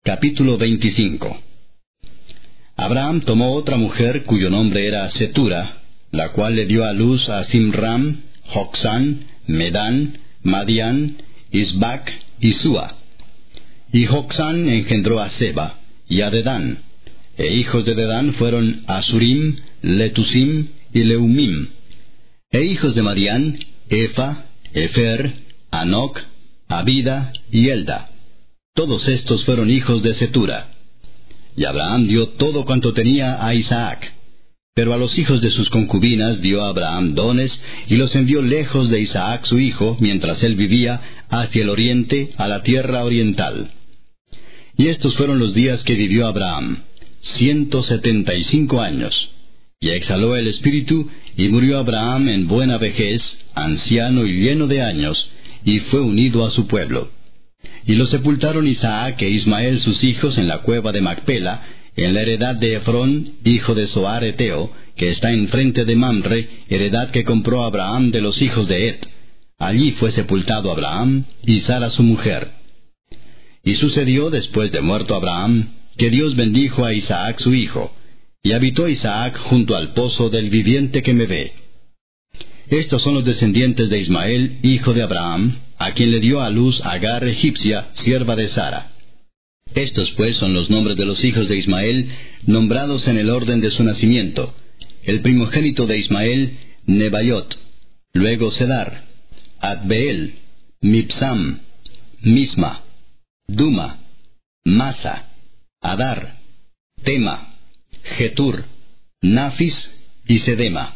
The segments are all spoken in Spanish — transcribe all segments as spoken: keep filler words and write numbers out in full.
Capítulo veinticinco. Abraham tomó otra mujer cuyo nombre era Cetura, la cual le dio a luz a Simram, Jocsán, Medán, Madián, Isbac y Sua. Y Jocsán engendró a Seba y a Dedán, e hijos de Dedán fueron Asurim, Letusim y Leumim. E hijos de Madián, Efa, Efer, Anoc, Abida y Elda. Todos estos fueron hijos de Cetura. Y Abraham dio todo cuanto tenía a Isaac. Pero a los hijos de sus concubinas dio Abraham dones, y los envió lejos de Isaac su hijo, mientras él vivía, hacia el oriente, a la tierra oriental. Y estos fueron los días que vivió Abraham, ciento setenta y cinco años. Y exhaló el espíritu, y murió Abraham en buena vejez, anciano y lleno de años, y fue unido a su pueblo. Y lo sepultaron Isaac e Ismael sus hijos en la cueva de Macpela, en la heredad de Efrón, hijo de Zoar Eteo, que está enfrente de Mamre, heredad que compró Abraham de los hijos de Et. Allí fue sepultado Abraham y Sara su mujer. Y sucedió, después de muerto Abraham, que Dios bendijo a Isaac su hijo, y habitó Isaac junto al pozo del viviente que me ve. Estos son los descendientes de Ismael, hijo de Abraham, a quien le dio a luz Agar egipcia, sierva de Sara. Estos pues son los nombres de los hijos de Ismael, nombrados en el orden de su nacimiento. El primogénito de Ismael, Nebaiot; luego Cedar, Adbeel, Mibsam, Misma, Duma, Masa, Adar, Tema, Getur, Nafis y Sedema.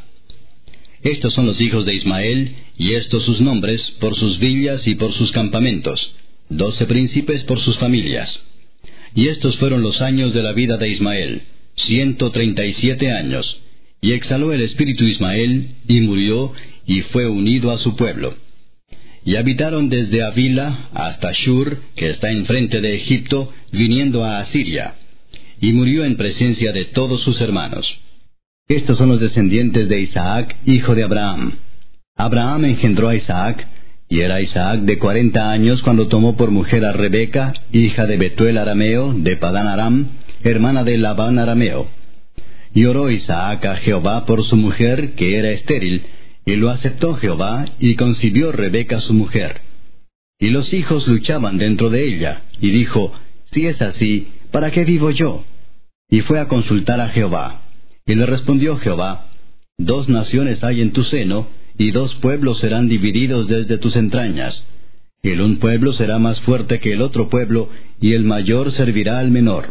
Estos son los hijos de Ismael, y estos sus nombres, por sus villas y por sus campamentos, doce príncipes por sus familias. Y estos fueron los años de la vida de Ismael, ciento treinta y siete años. Y exhaló el espíritu Ismael, y murió, y fue unido a su pueblo. Y habitaron desde Avila hasta Shur, que está enfrente de Egipto, viniendo a Asiria. Y murió en presencia de todos sus hermanos. Estos son los descendientes de Isaac, hijo de Abraham. Abraham engendró a Isaac, y era Isaac de cuarenta años cuando tomó por mujer a Rebeca, hija de Betuel arameo, de Padán Aram, hermana de Labán arameo. Y oró Isaac a Jehová por su mujer, que era estéril, y lo aceptó Jehová, y concibió Rebeca su mujer. Y los hijos luchaban dentro de ella, y dijo, si es así, ¿para qué vivo yo? Y fue a consultar a Jehová. Y le respondió Jehová, dos naciones hay en tu seno, y dos pueblos serán divididos desde tus entrañas. El un pueblo será más fuerte que el otro pueblo, y el mayor servirá al menor.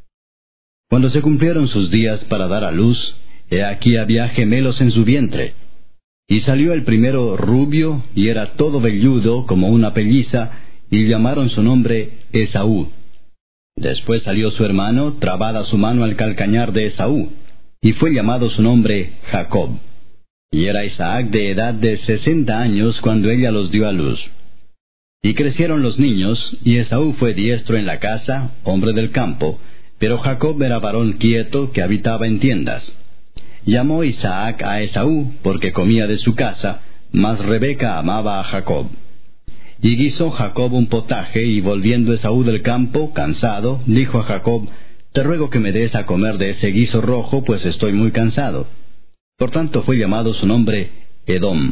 Cuando se cumplieron sus días para dar a luz, he aquí había gemelos en su vientre. Y salió el primero rubio, y era todo velludo como una pelliza, y llamaron su nombre Esaú. Después salió su hermano, trabada su mano al calcañar de Esaú, y fue llamado su nombre Jacob. Y era Isaac de edad de sesenta años cuando ella los dio a luz. Y crecieron los niños, y Esaú fue diestro en la casa, hombre del campo, pero Jacob era varón quieto que habitaba en tiendas. Llamó Isaac a Esaú, porque comía de su casa, mas Rebeca amaba a Jacob. Y guisó Jacob un potaje, y volviendo Esaú del campo, cansado, dijo a Jacob, te ruego que me des a comer de ese guiso rojo, pues estoy muy cansado. Por tanto fue llamado su nombre Edom.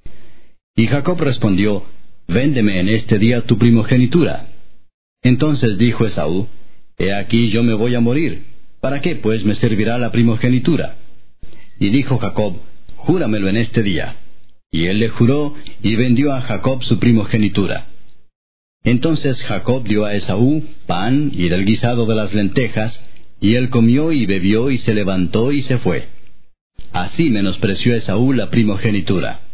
Y Jacob respondió, véndeme en este día tu primogenitura. Entonces dijo Esaú, he aquí yo me voy a morir, ¿para qué pues me servirá la primogenitura? Y dijo Jacob, júramelo en este día. Y él le juró, y vendió a Jacob su primogenitura. Entonces Jacob dio a Esaú pan y del guisado de las lentejas, y él comió y bebió y se levantó y se fue. Así menospreció Esaú la primogenitura.